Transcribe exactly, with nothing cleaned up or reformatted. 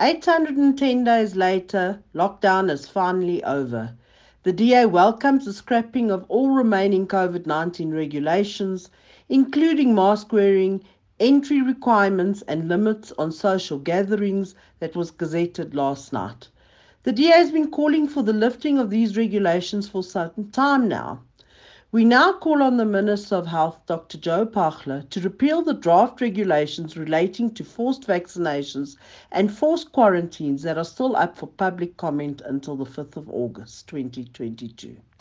eight hundred ten days later, lockdown is finally over. The D A welcomes the scrapping of all remaining COVID nineteen regulations, including mask wearing, entry requirements, and limits on social gatherings that was gazetted last night. The D A has been calling for the lifting of these regulations for some time now. We now call on the Minister of Health, Doctor Joe Phaahla, to repeal the draft regulations relating to forced vaccinations and forced quarantines that are still up for public comment until the fifth of August twenty twenty-two.